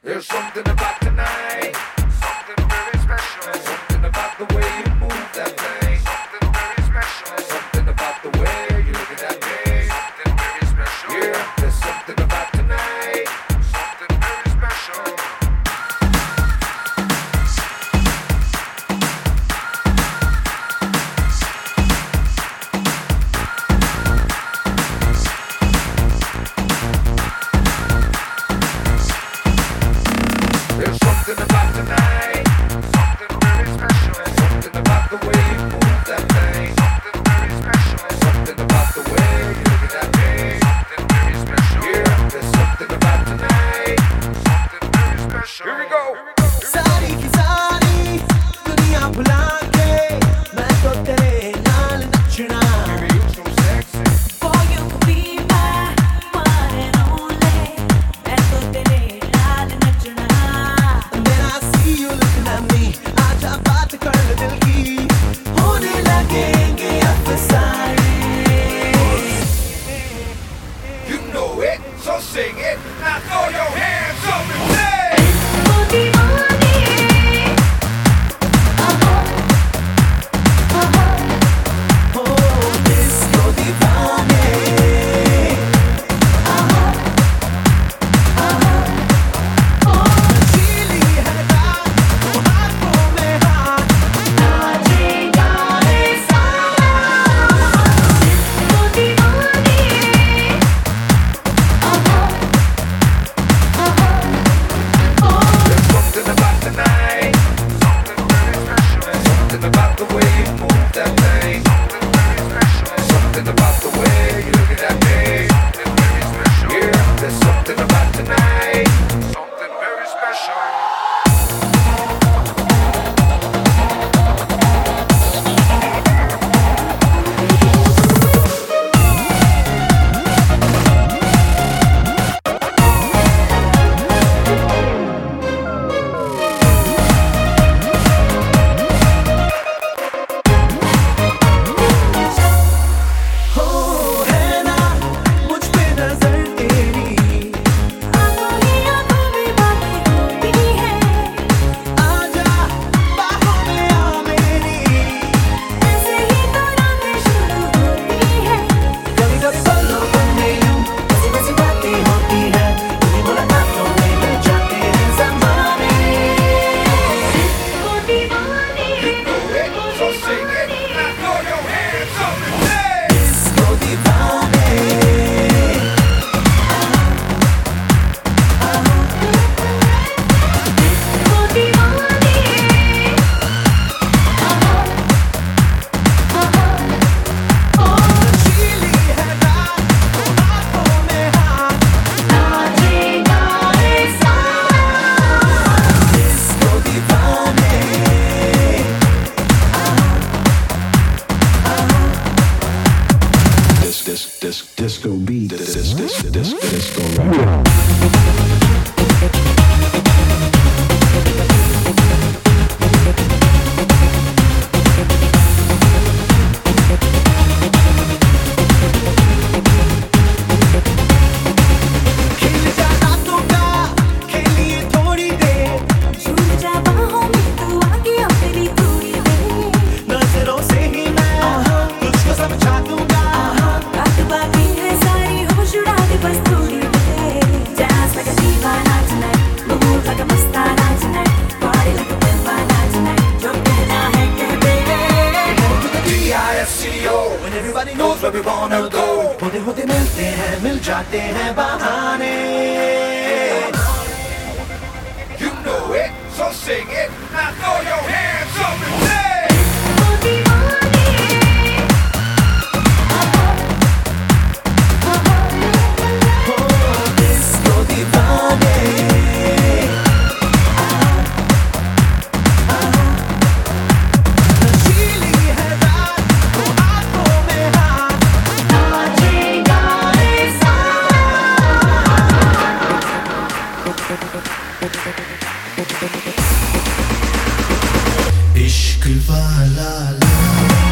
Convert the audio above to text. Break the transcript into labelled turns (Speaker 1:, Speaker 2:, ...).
Speaker 1: There's something about tonight, something very special. There's something about the way you move that thing, something very special. There's something about the way you're looking at me, something very special. Yeah, there's something about tonight, something very special. There's something about tonight, something very special. There's something about the way you move that thing, something very special. There's something about the way you're looking at me, something very special. Yeah, there's something about tonight, something very special. Here we go.
Speaker 2: सारी की सारी दुनिया भुला के मैं तो तेरे नाल नचना
Speaker 1: Baby, you so sexy.
Speaker 3: For you to be my one and only, मैं तो तेरे नाल नचना.
Speaker 2: When I see you looking at me आजा बात कर ले दिल की होने लगेंगे अफसाने.
Speaker 1: You know it, so sing it. Now throw your hands up and say.
Speaker 3: वो दीवानी,
Speaker 2: Oh, disco दीवाने. चीली है रात वो हाथों में हाथ
Speaker 3: नाचेगा रे सारा. वो दीवानी,
Speaker 1: There's something about tonight, something very special. There's something about the way you move that thing, something very special. There's something about the way you're looking at me, something very special. Yeah, there's something about tonight, something very special.
Speaker 2: हो है ना मुझ पे नजर तेरी
Speaker 3: आंखों ही आंखों में बातें होती है.
Speaker 2: आजा बाहों में आ मेरी
Speaker 3: ऐसे ही तो रातें शुरू होती है.
Speaker 2: कभी कभी पलों में यूं ऐसी वैसी बातें होती है तेरी मुलाकातों में मिल जाते हैं ज़माने.
Speaker 3: वो दीवानी,
Speaker 1: So sing it, now throw your hands up and say.
Speaker 2: Disco दीवाने.
Speaker 3: वो दीवानी,
Speaker 2: चीली है रात वो हाथों में हाथ
Speaker 3: नाचेगा रे सारा.
Speaker 2: Disco दीवाने.
Speaker 4: Disco beat, disco rock.
Speaker 2: खिल जा रातों का खेलिए थोड़ी देर
Speaker 3: झूम जा बाहों में तू आगे अपनी थोड़ी देर.
Speaker 2: नजरों से ही मैं तुझको समझा दूंगा.
Speaker 3: बात बाकी है सारी होश उड़ा दे बस थोड़ी देर. Dance like a दीवाना tonight, move like a Mastana tonight, party like a दीवाना tonight. जो कहना है कह दे.
Speaker 1: D-I-S-C-O,
Speaker 2: When everybody
Speaker 1: knows where we wanna go.
Speaker 2: होते होते मिलते हैं मिल जाते हैं बहाने.
Speaker 1: You know it, so sing it. Now throw your hands up and say.
Speaker 3: वो दीवानी,
Speaker 2: Oh, disco दीवाने. चीली है रात वो हाथों में हाथ
Speaker 3: नाचेगा रे सारा.
Speaker 2: इश्क वाला